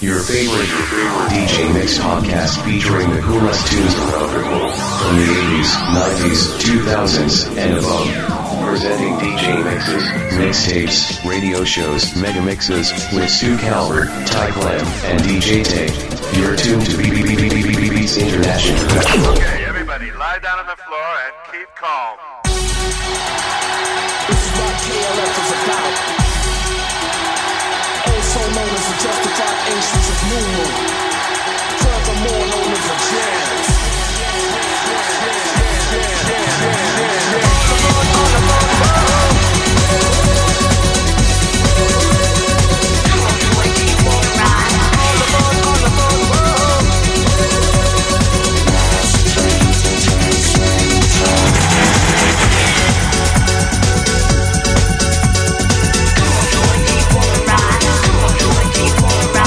Your favorite DJ Mix podcast featuring the coolest tunes around the globe. From the 80s, 90s, 2000s, and above. Presenting DJ mixes, mixtapes, radio shows, mega mixes, with Sue Calvert, Ty Clem, and DJ Tate. You're tuned to Beats International. Okay, everybody, lie down on the floor and keep calm. This is what KLF is about. Also known as the justified instance of new moon. Furthermore known as a jazz. Ride.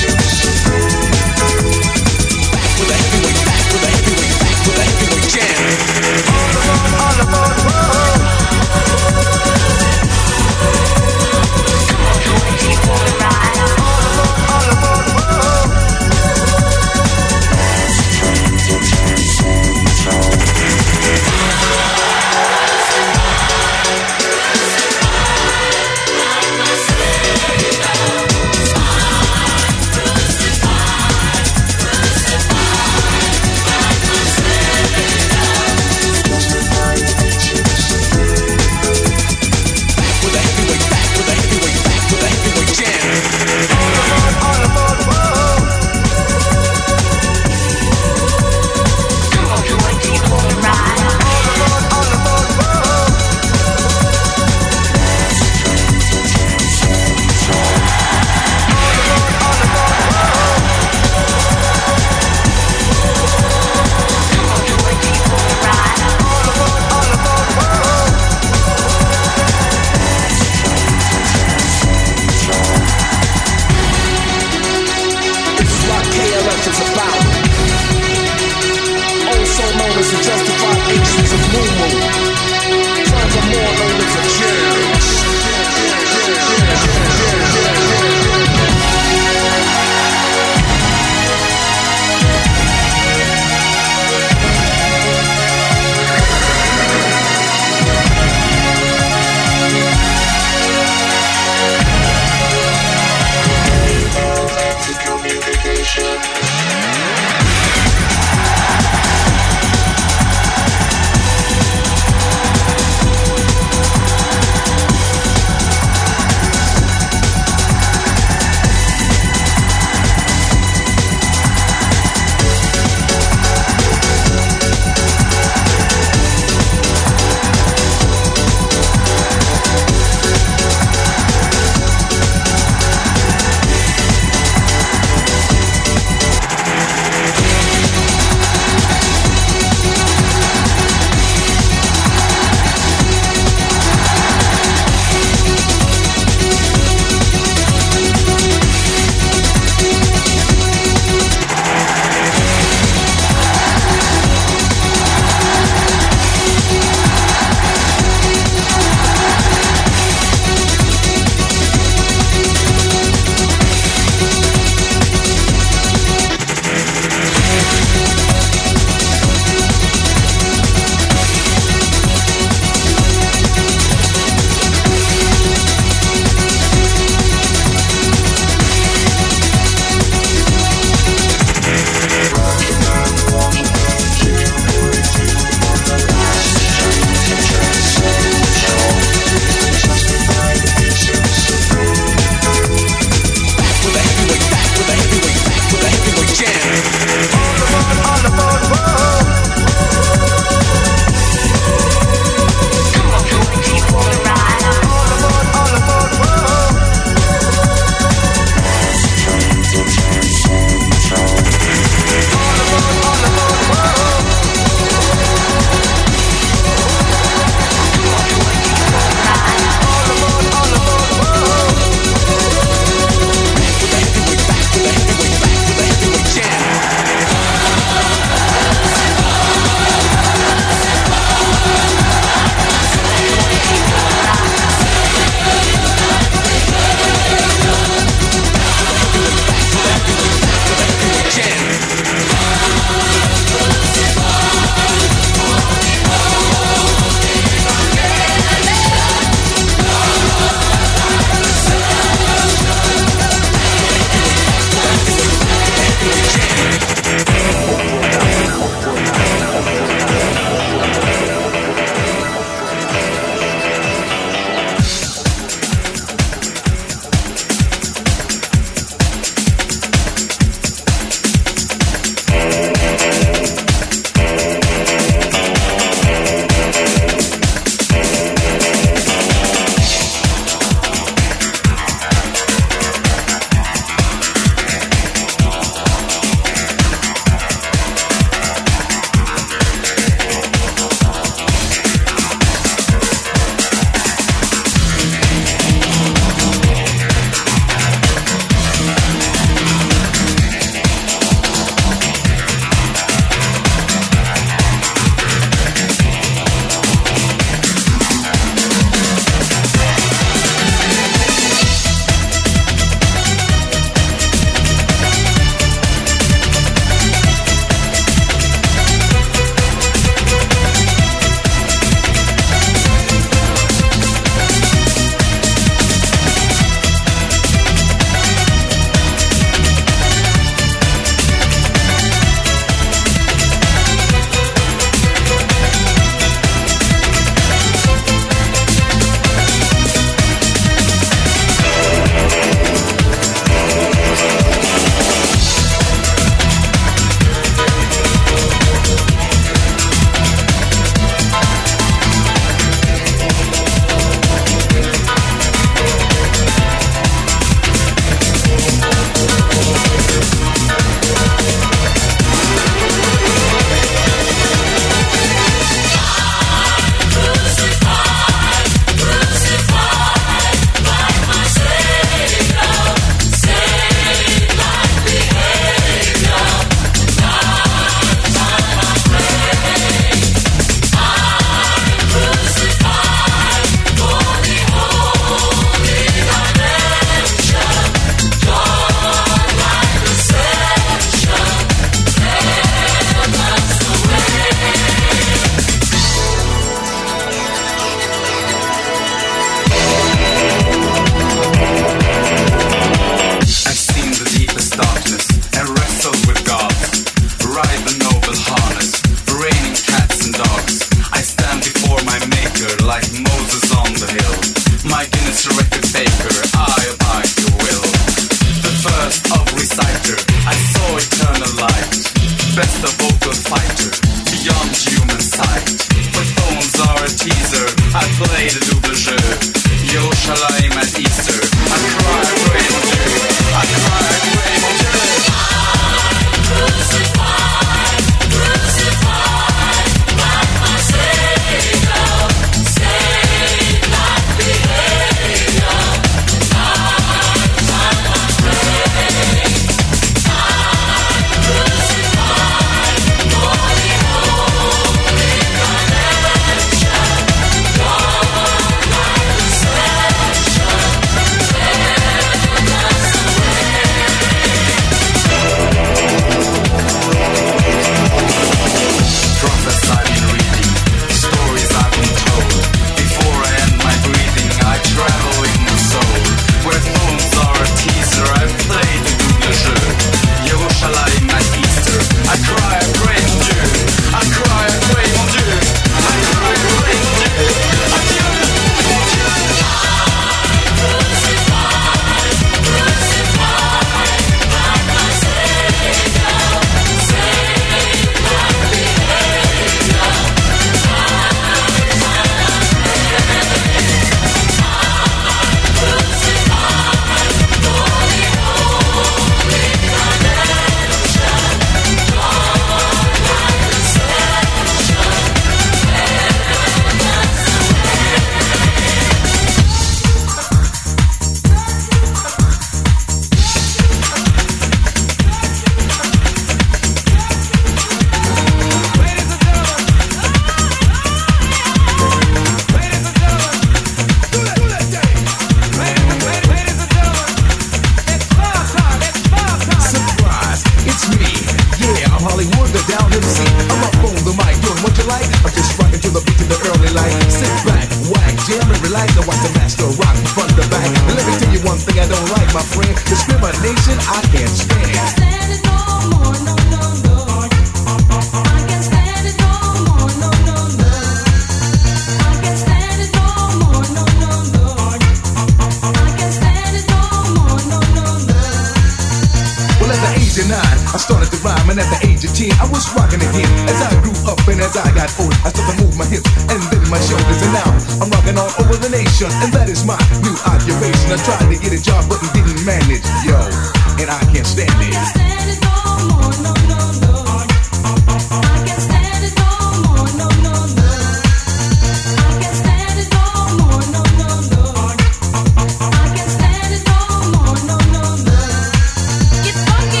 friend. Discrimination I can't stand. Can't stand it no more, no, no, no. I can't stand it no more, no, no, no. I can't stand it no more, no, no, no. I can't stand it no more, no, no, no. Well, at the age of 9, I started to rhyme, and at the age of 10, I was rocking again. As I grew up and as I got older, I started to move my hips and then my shoulders, and now I'm rocking all over the nation, and that is my new occupation. I tried to get a job, but didn't manage, yo, and I can't stand it. I can't stand it no more, no, no, no. I can't stand it no more, no, no, no. I can't stand it no more, no, no, no. I can't stand it no more, no, no, no. Get funky.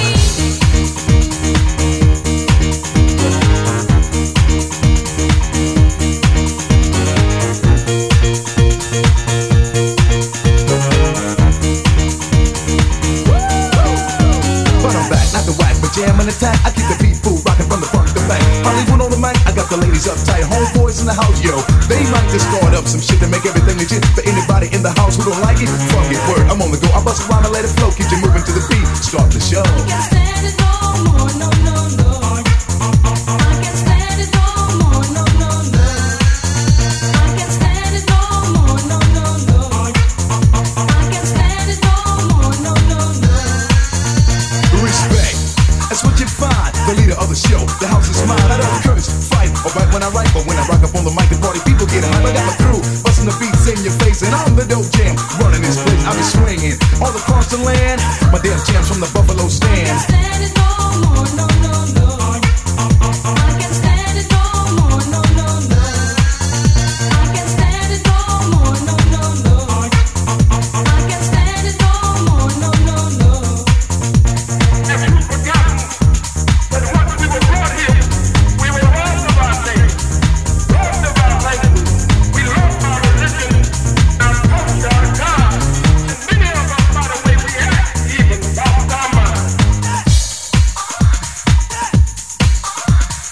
But I'm back, not the whack, but jam and attack. I keep the people rocking from the front to back. Hollywood on the mic, I got the ladies uptight. Homeboys in the house, yo. They might just start up some shit to make everything legit. For anybody in the house who don't like it, fuck it, word, I'm on the go. I bust around and let it flow, keep you moving to the beat. Start the show. Can't stand it no more, no, no, no. I can't stand it no more, no, no, no. I can't stand it no more, no, no, no. I can't stand it no more, no, no, no. Respect, that's what you find. The leader of the show, the house is mine. I don't curse, fight, or right when I write, but when I rock up on the mic, the party people get hype. I got my crew, busting the beats in your face, and I'm the dope jam, running this place. I be swinging all across the land. My damn jams from the Buffalo I stand. can't stand it no more, no, no, no. I can't stand it no more, no, no, no. I can't stand it no more, no, no, no. I can't stand it no more, no, no, no. If you've forgotten that once we were brought here, we were robbed of our name, robbed of our language, we lost our religion, our culture, our God, and many of us, by the way we act, even lost our minds.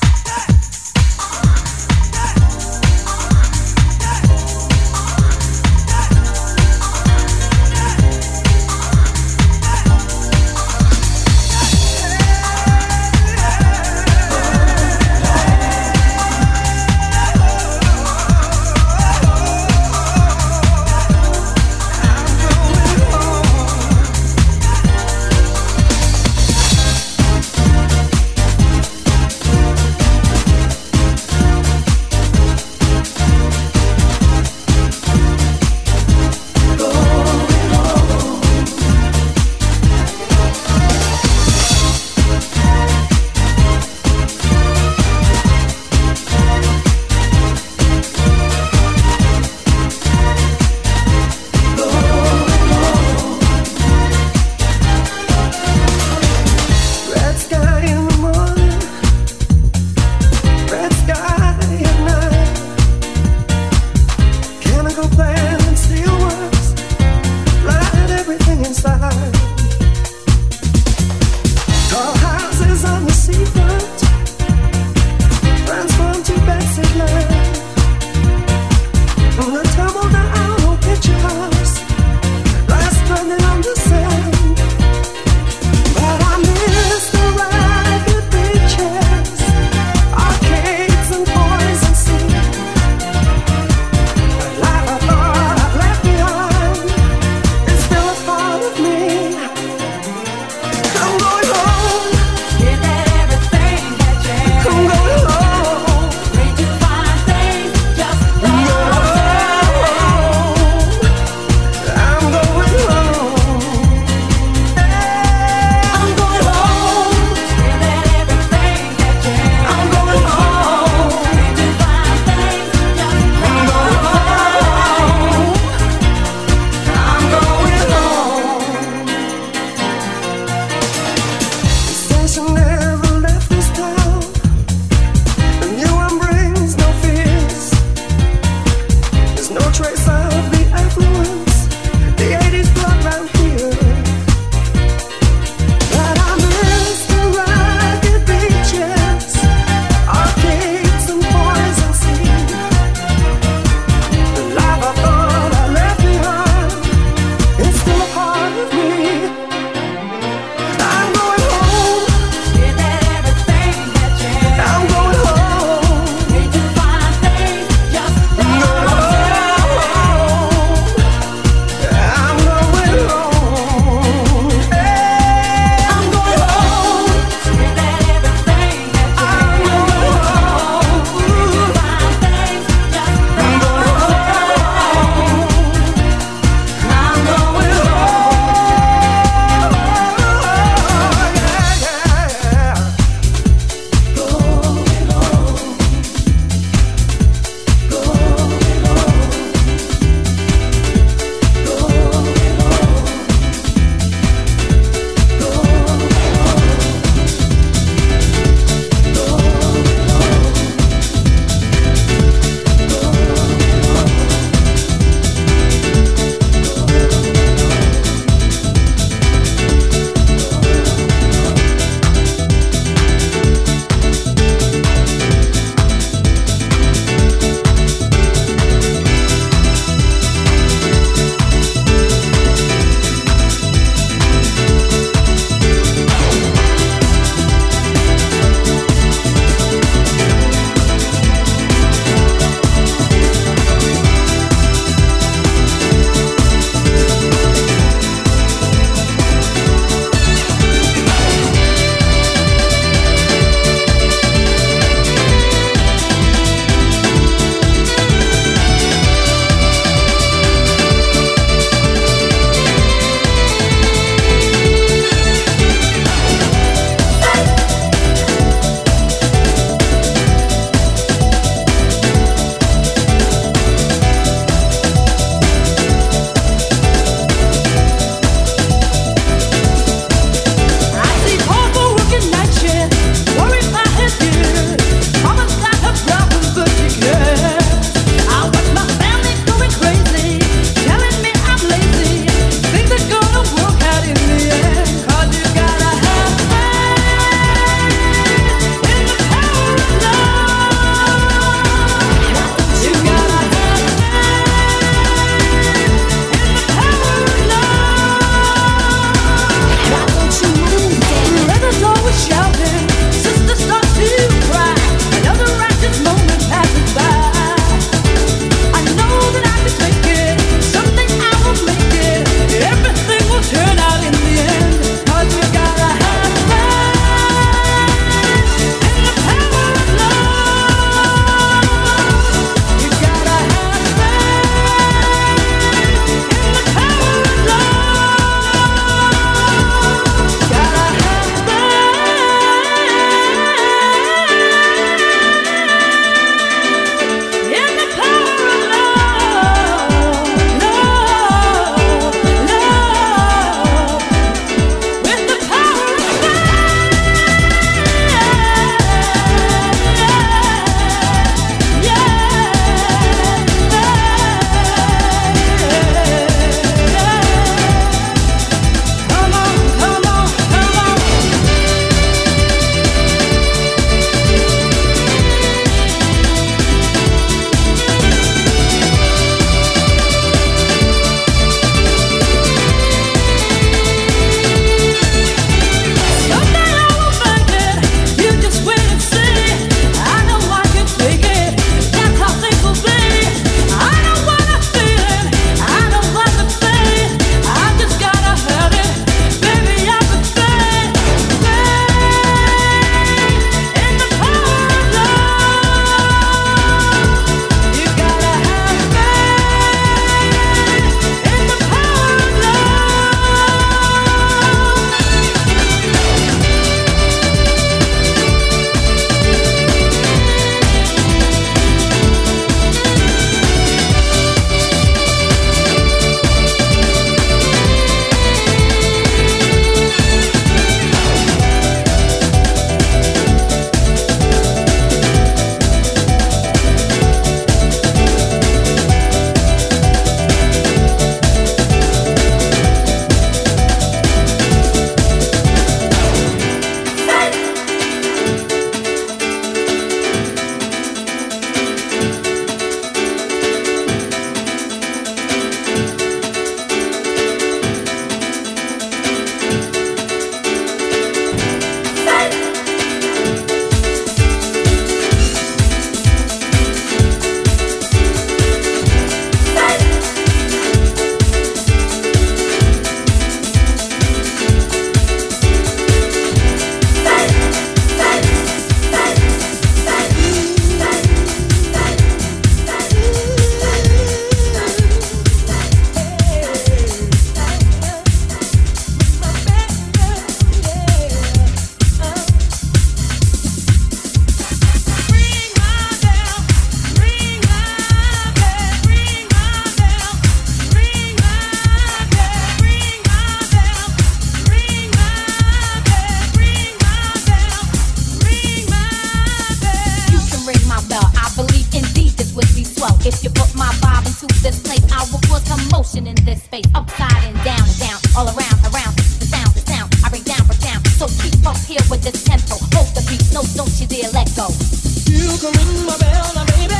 motion in this space, upside and down, all around, the sound. I break down, so keep up here with this tempo. Hold the beat, no, don't you dare let go. You can ring my bell now, baby.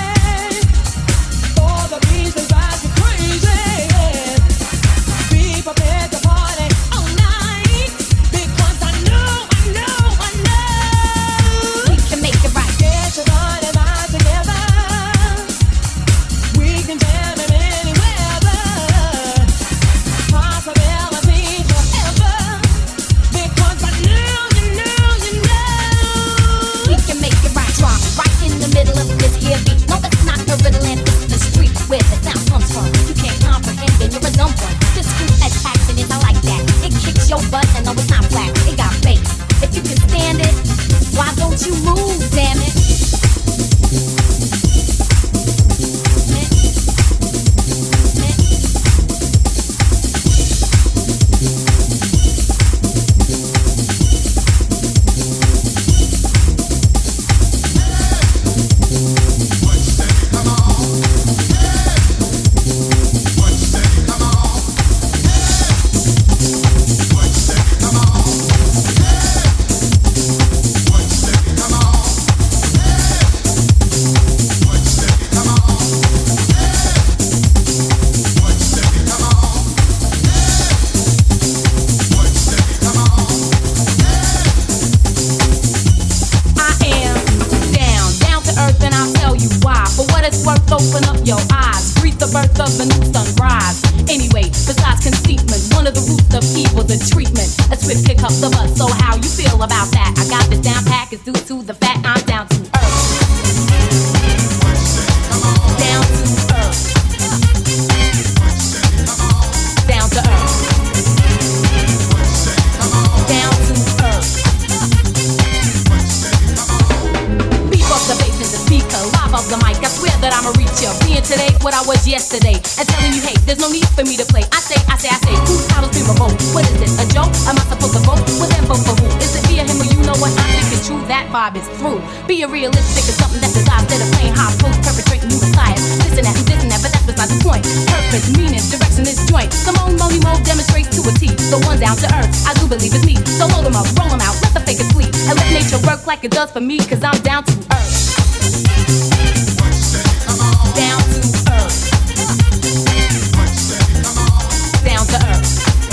For the beats that drive you crazy. Be prepared to party all night. Because I know. We can make it right. Get your body back together. We can jam in any weather. Possibility forever. Because I know. We can make it right. Drop right in the middle of this here beat. No, that's not the riddle and it's the street where the sound comes from. You can't comprehend, then you're a dumb one. This groove attacks and I like that. It kicks your butt and no, it's not flat. It got bass. If you can stand it, why don't you move, damn it? Open up your eyes, greet the birth of the new sunrise. Anyway, besides conceitment, one of the roots of evil, the treatment. A swift kick up the butt, so how you feel about that? I got this down pack, it's due to the fact I'm down to earth. Down to earth. Down to earth. Down to earth. Beep up the bass in the speaker, live up the mic. I swear that I'ma reach you. Being today what I was yesterday, and telling you, hey, there's no need for me to play. I say, whose title's been revoked? What is this, a joke? Am I supposed to vote? Well then vote for who? Is it me or him or you know what I'm thinking? True, that vibe is through. Being realistic is something that's desired instead of playing high post, perpetrating new messiahs. This and that, but that's beside the point. Purpose, meaning, direction is joint. Simone Money Mo demonstrates to a T. The one down to earth, I do believe it's me. So load them up, roll them out, let the fakers flee, and let nature work like it does for me, cause I'm down to earth. Down to earth. Down to earth.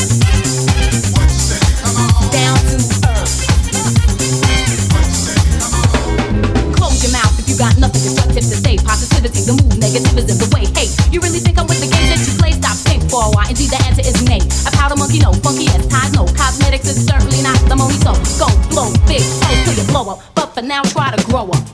Down to earth. Close your mouth if you got nothing constructive to say. Positivity, the move, negativism, the way. Hey, you really think I'm with the game that you play? Stop, think for a while. Indeed, the answer is nay. A powder monkey, no. Funky as ties, no. Cosmetics is certainly not the money, so go blow big, toe till you blow up. But for now, try to grow up.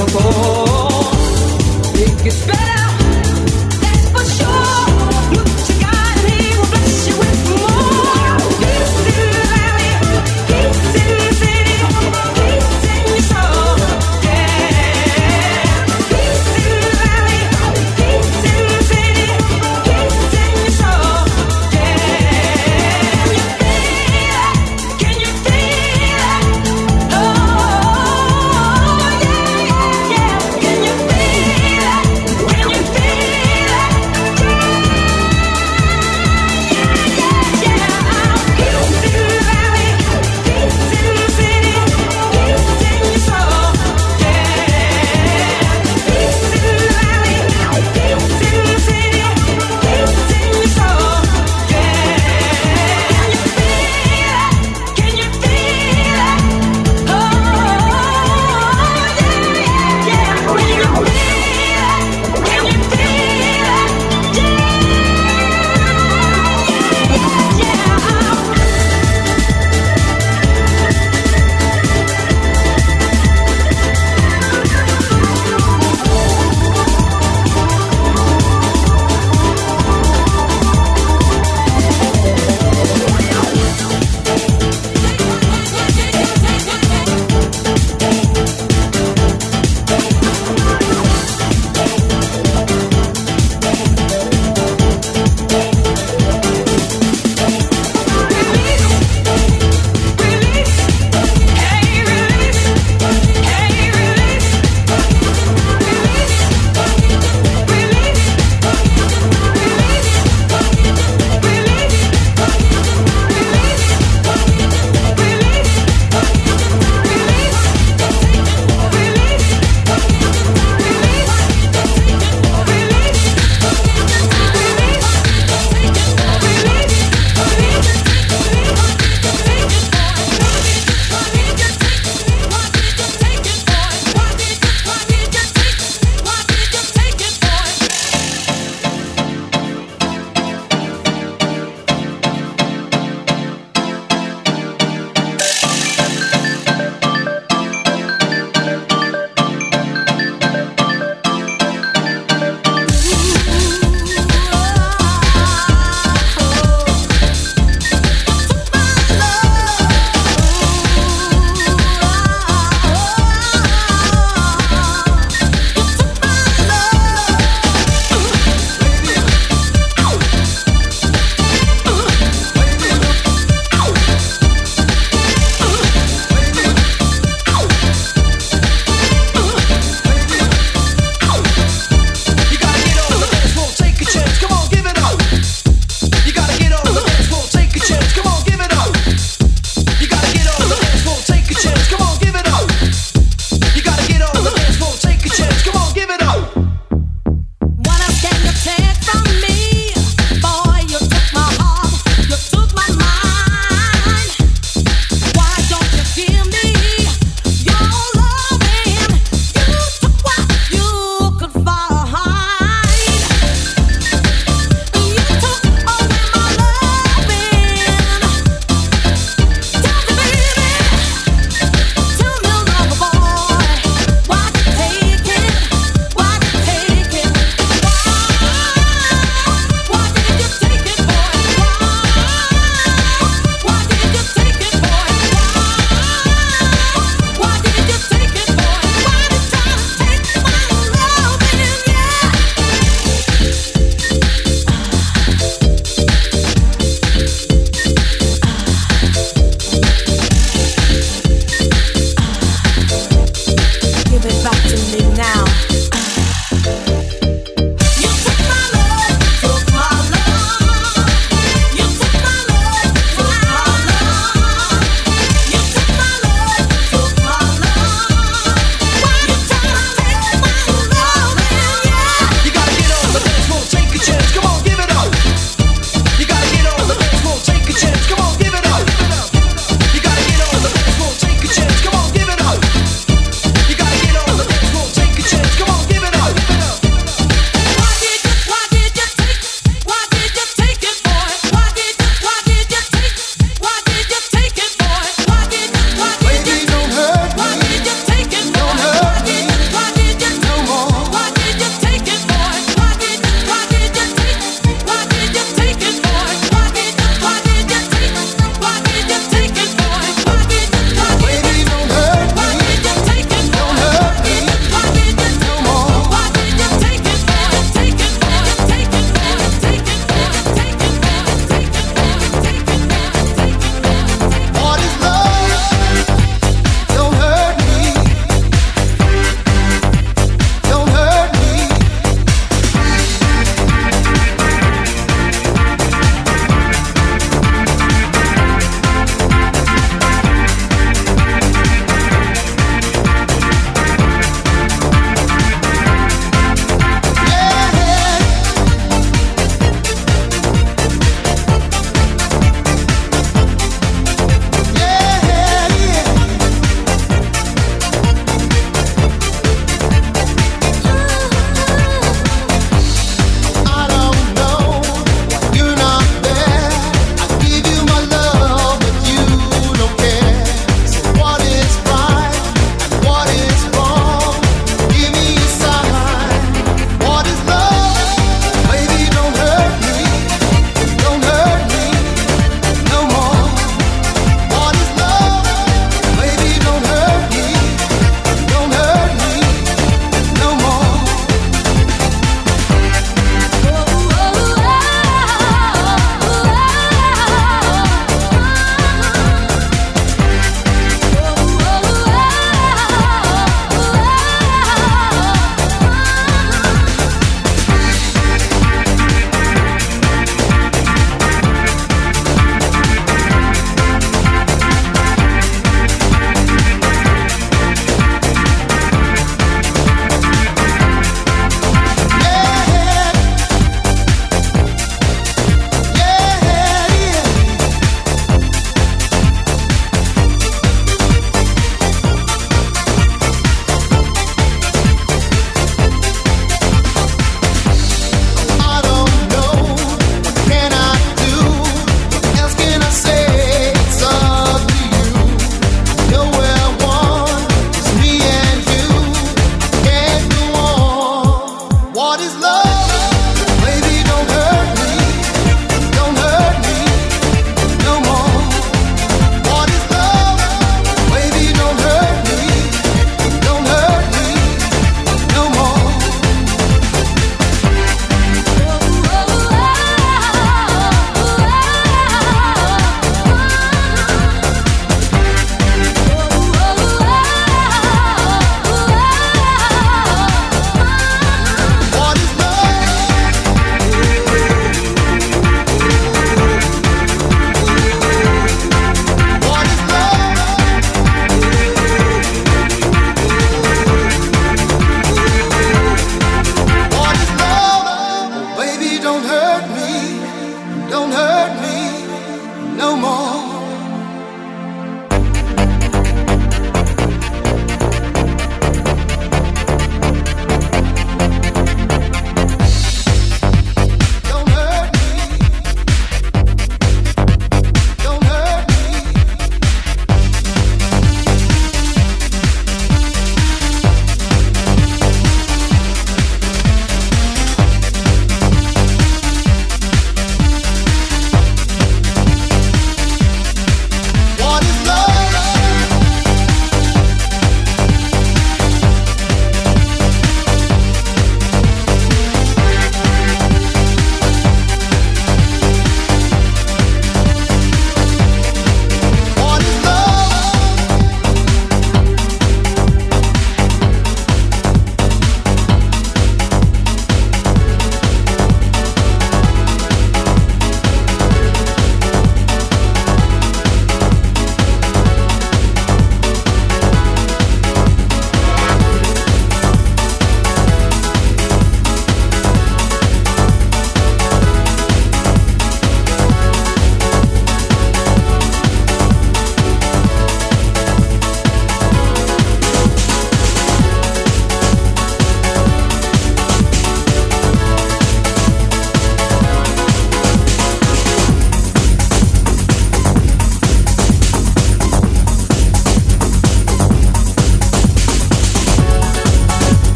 Take a chance.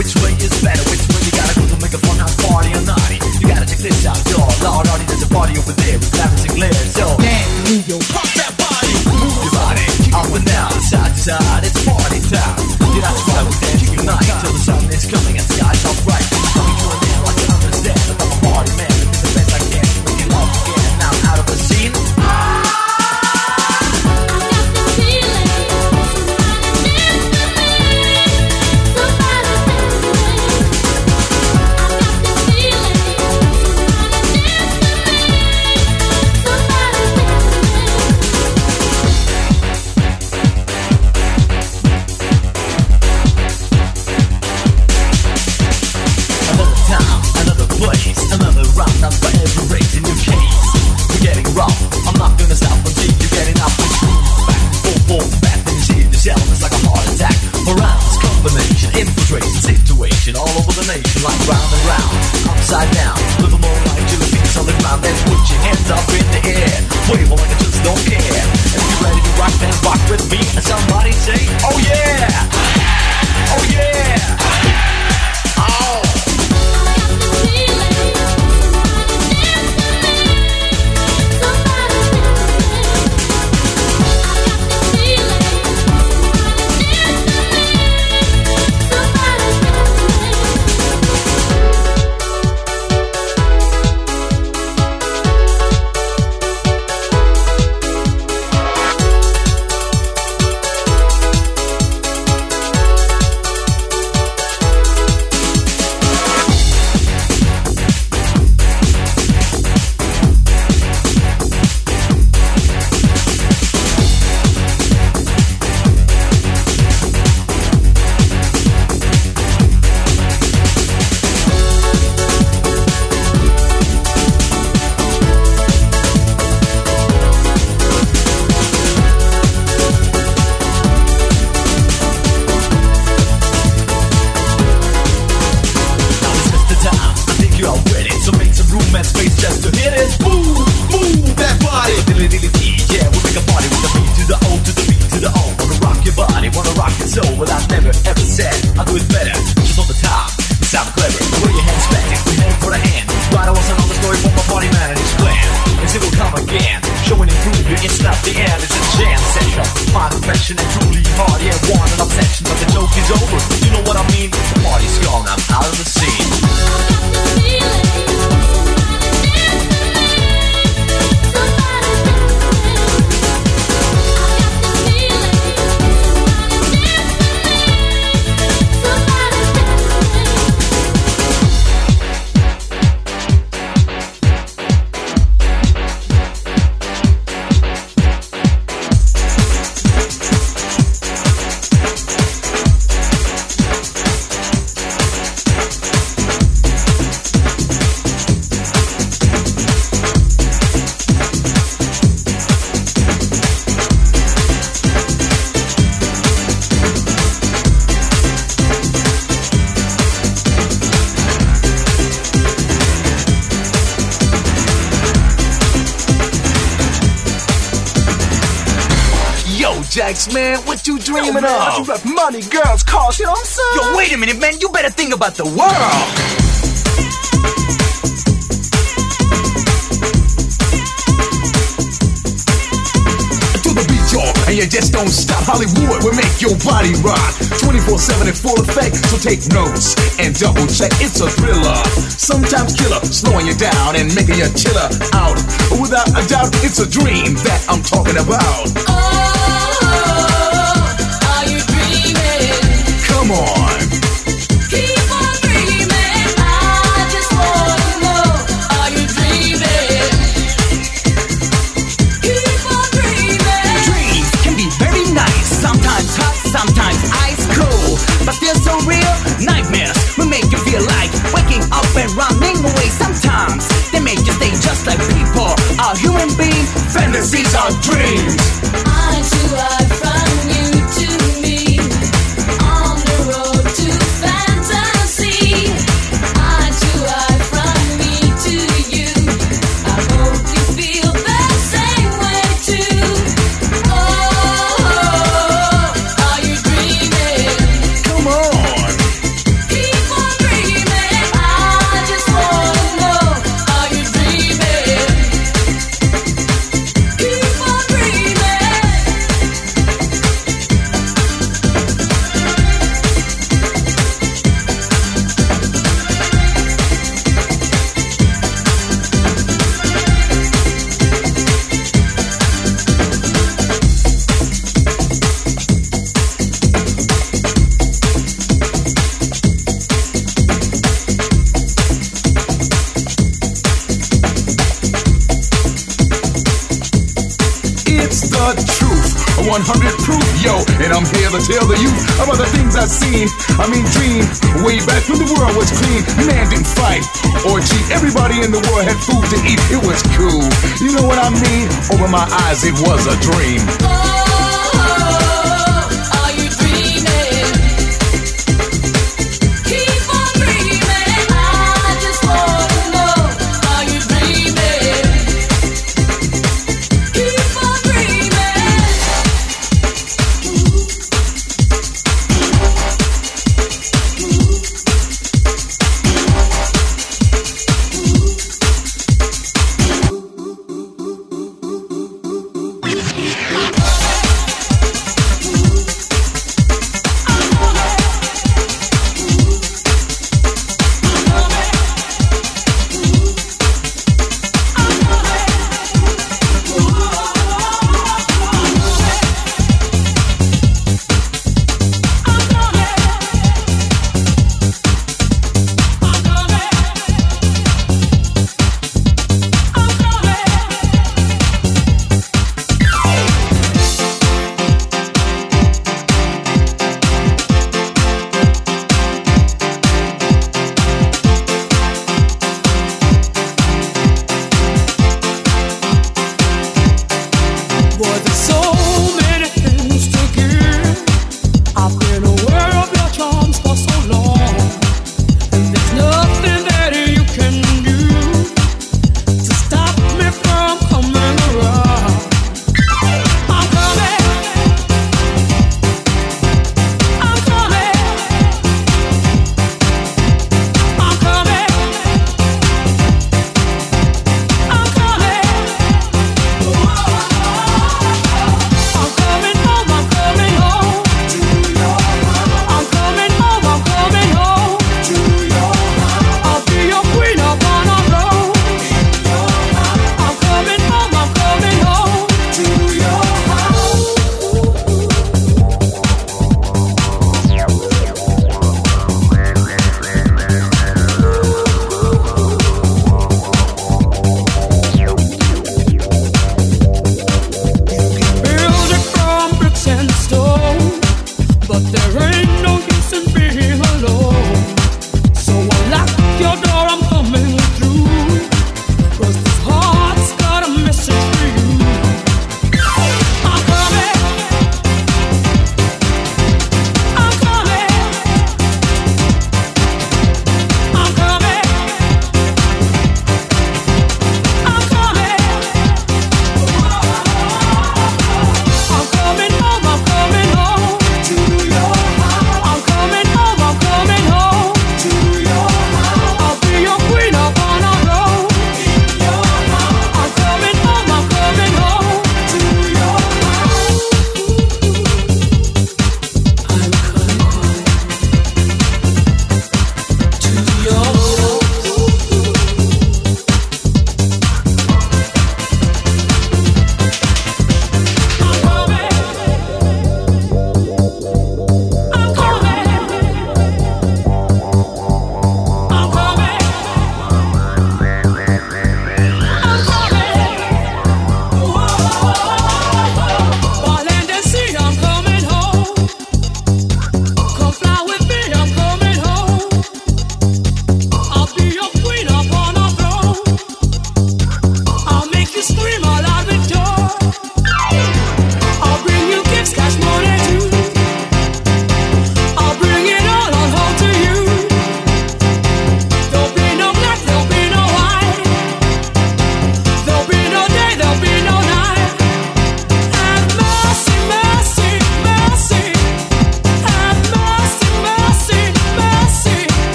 which way is better, which way you gotta go to make a fun house party or naughty. You gotta check this out, yo. Lord, already there's a party over there with lavishing layers, so dance, move your rock that body, move your body up and down, side to side. It's party time. Yeah, that's right, we dance unite till the sun is coming and skies are bright. Coming to an end like you understand that I'm a party man. Let me do the best I can to make you love again. Now out of the scene. All over the nation, like round and round, upside down. Little more like your feet on the ground, then put your hands up in the air. Wave like I just don't care. And if you're ready to rock, then rock with me. And somebody say, oh yeah, oh yeah, oh. Jax, man, what you dreaming of? Money, girls, cars, you know what I'm saying? Yo, wait a minute, man, you better think about the world. And you just don't stop. Hollywood will make your body rock 24/7 in full effect. So take notes and double check. It's a thriller, sometimes killer, slowing you down and making you chiller out. Without a doubt, it's a dream that I'm talking about. Are you dreaming? Come on. Keep on dreaming. I just want to know. Are you dreaming? Keep on dreaming. Dreams can be very nice, sometimes hot, sometimes ice cold, but they're so real. Nightmares will make you feel like waking up and running away. Sometimes they make you stay just like people are human beings. Fantasies are dreams. I'm too hard from you to me. On the road to fantasy. I'm too hard from me to you. I hope you feel the same way too. Oh, are you dreaming? Come on. Keep 100 proof, yo. And I'm here to tell the youth about the things I've seen. I mean, dream way back when the world was clean. Man didn't fight or cheat. Everybody in the world had food to eat. It was cool. You know what I mean? Over my eyes, it was a dream. Are you dreaming? Keep on dreaming. I just wanna know. Are you dreaming? Keep on dreaming.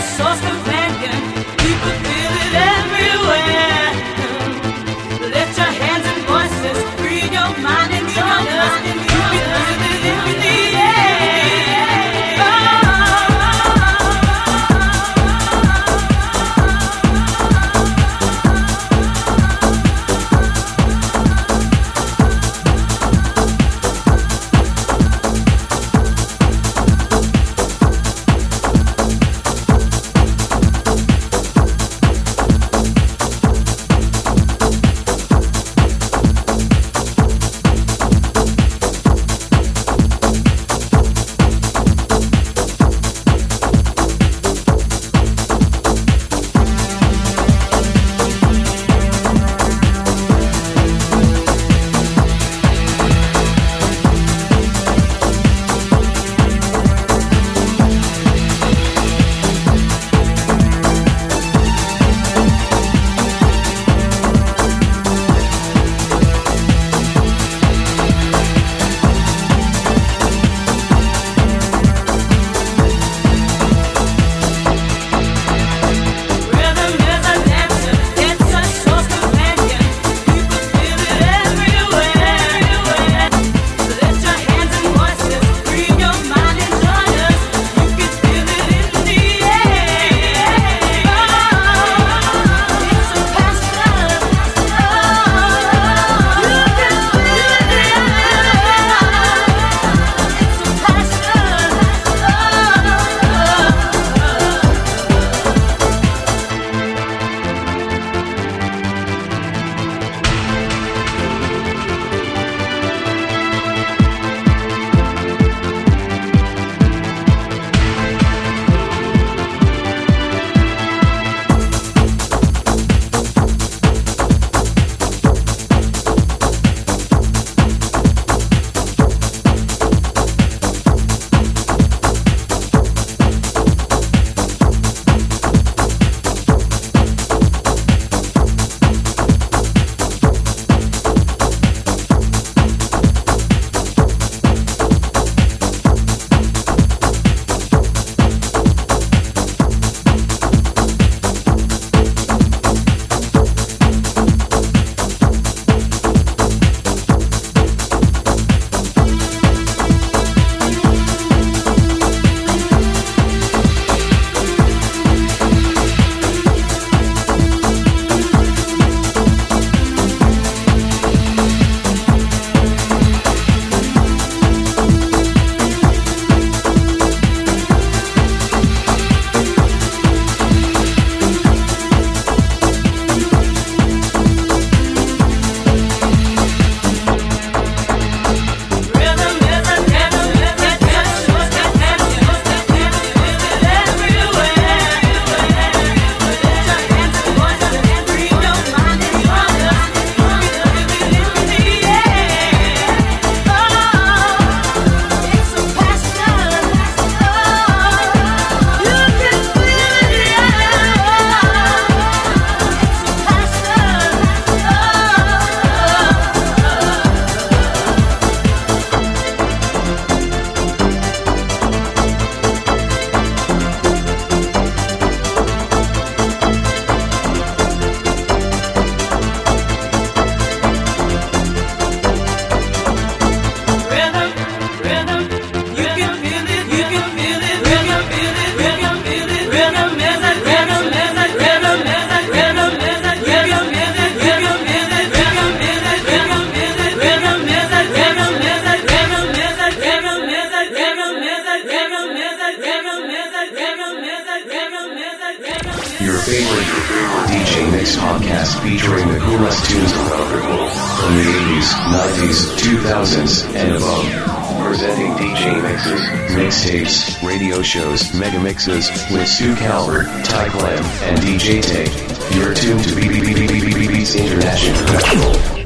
source companion. You could feel it everywhere. Lift your hands and voices, free your mind and join us. You can feel it in the Your favorite DJ Mix podcast featuring the coolest tunes around the globe. From the 80s, 90s, 2000s, and above. Presenting DJ mixes, mixtapes, radio shows, mega mixes, with Sue Calvert, Ty Clem, and DJ Tate. You're tuned to Beats International.